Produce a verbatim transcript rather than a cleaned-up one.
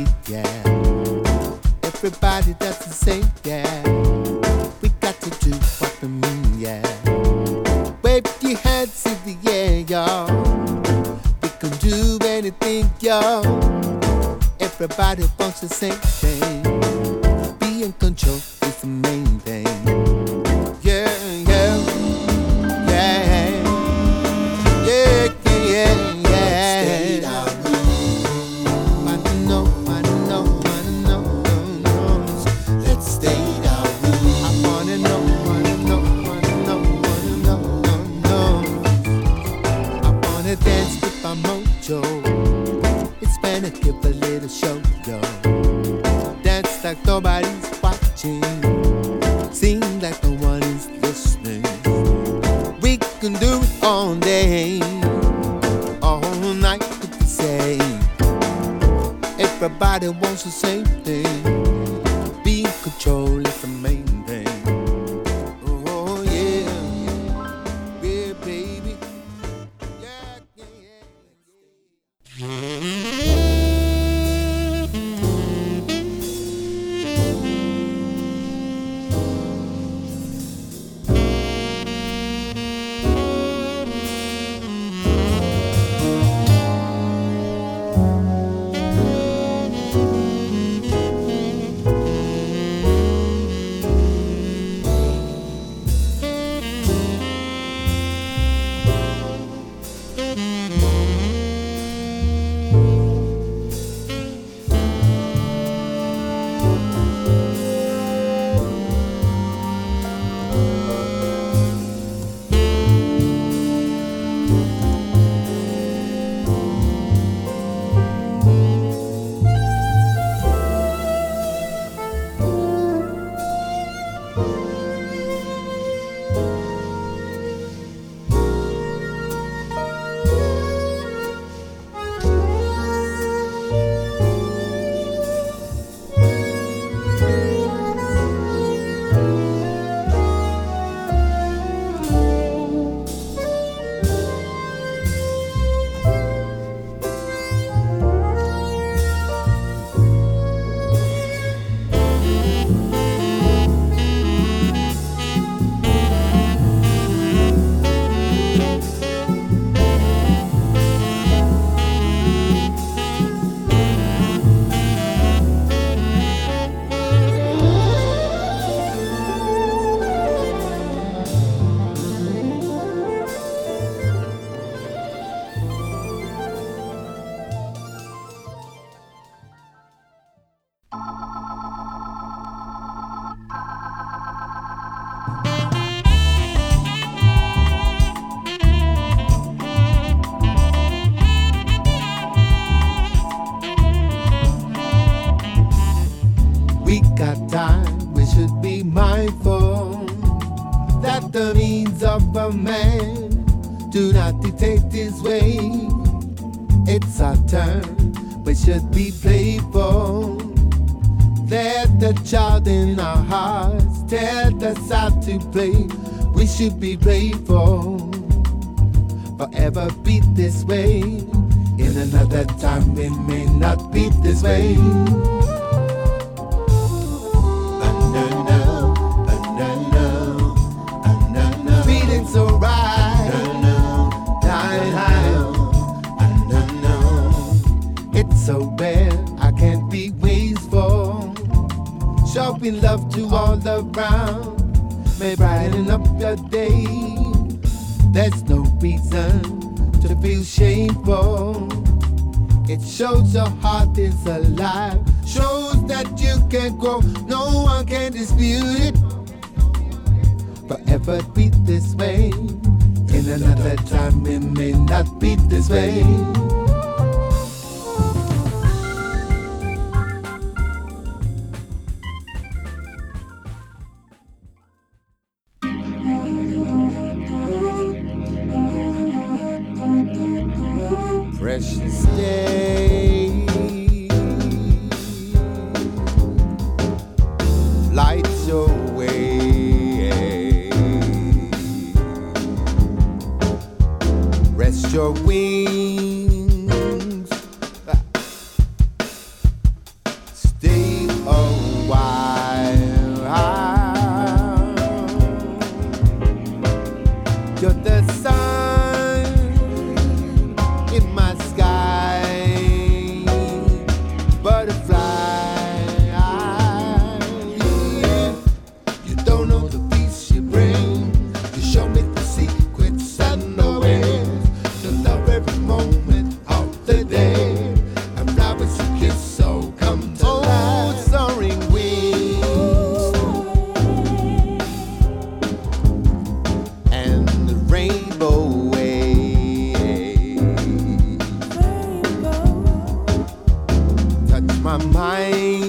yeah. Everybody does the same, yeah. We got to do what we mean, yeah. Wave your hands in the air, y'all. We can do anything, y'all. Everybody wants the same thing. Be in control is the main thing. Yeah, yeah, yeah, yeah, yeah, yeah. Stay out. Wanna know, wanna know, wanna know, know. Let's stay out. I wanna know, wanna know, wanna know, wanna know, know, know. I wanna dance with my mojo. It's better give a little show, yo. Dance like nobody's watching. Sing like no one is listening. We can do it all day, all night with the same. Everybody wants the same thing. Be in control is the main thing. Oh yeah, yeah, baby. Yeah, yeah, yeah. We got time, we should be mindful that the means of a man do not dictate his way. It's our turn, we should be playful. Let the child in our hearts tell us how to play. We should be playful, forever be this way. In another time we may not be this way. So right, dying high. It's so bad, I can't be wasteful. Showing love to all around may brighten up your day. There's no reason to feel shameful. It shows your heart is alive. Shows that you can grow, no one can dispute it. Forever be this way. In another time it may not be this way. Precious day, lights your way. Rest your wings mind.